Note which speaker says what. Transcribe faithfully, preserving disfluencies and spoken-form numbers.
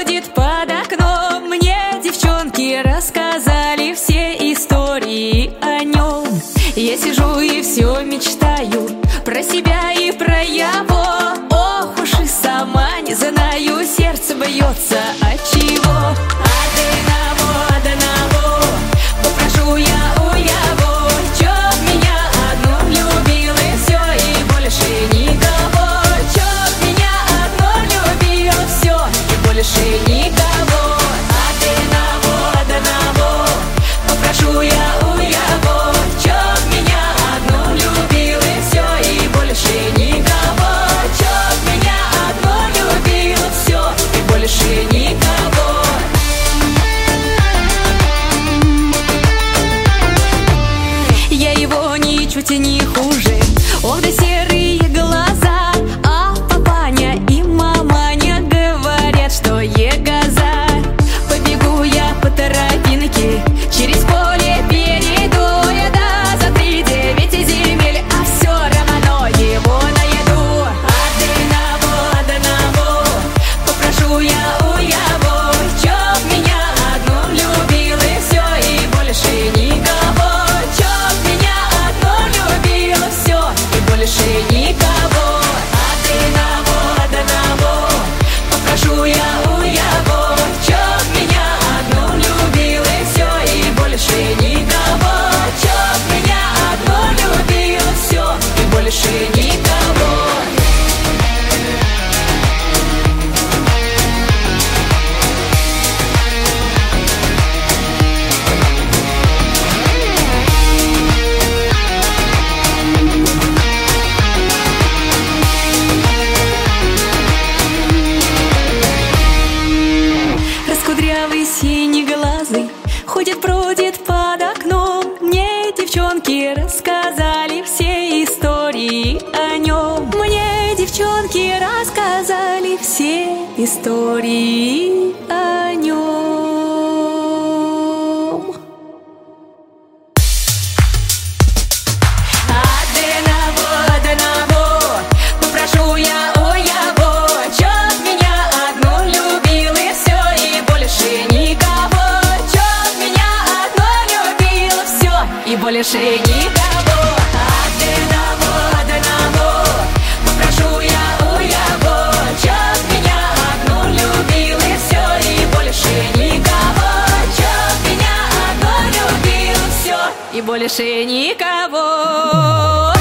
Speaker 1: бродит под окном. Мне девчонки рассказали все истории о нем. Я сижу и все мечтаю про себя и про его. Ох уж и сама не знаю, сердце бьется от чего. Одного, одного попрошу я у его, чтоб меня одну любил и все, и больше никого. Чтоб меня одну любил, все, и больше никого. Одного, одного попрошу я у его, чтоб меня одну любил и все, и больше никого. Чтоб меня одну любил, все, и больше никого. Я его ничуть не хуже. Ох, да серые глаза. А папаня и маманя говорят, что егоза. Побегу я по тропинке, через поле перейду я, да, за три девять земель, а все равно его найду. Одного, одного попрошу я у его, чтоб меня одну любил и все, и больше никого. Чтоб меня одну любил, все, и больше никого. Одного, одного попрошу я у его, чтоб меня одну любил и все, и больше никого. Чтоб меня одну любил, все, и больше никого. Раскудрявый синеглазый ходит, бродит под окном. Мне девчонки рассказали все истории о нем. Мне девчонки рассказали все истории о нем. Одного, одного попрошу я у его, чтоб меня одну любил и все, и больше никого. Чтоб меня одну любил, все, и больше никого. Одного, одного попрошу я у его, чтоб меня одну любил и все, и больше никого. Чтоб меня одну любил, все, и больше никого.